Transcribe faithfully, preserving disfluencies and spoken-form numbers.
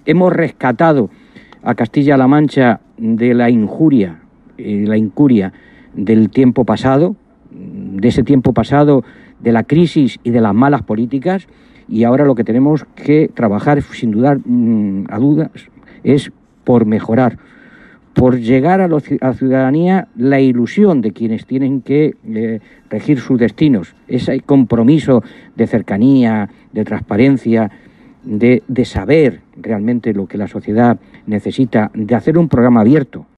hemos rescatado a Castilla-La Mancha de la injuria, eh, la incuria del tiempo pasado, de ese tiempo pasado, de la crisis y de las malas políticas, y ahora lo que tenemos que trabajar, sin dudar mmm, a dudas, es por mejorar, por llegar a, los, a la ciudadanía la ilusión de quienes tienen que eh, regir sus destinos, ese compromiso de cercanía, de transparencia, de, de saber realmente lo que la sociedad necesita, de hacer un programa abierto.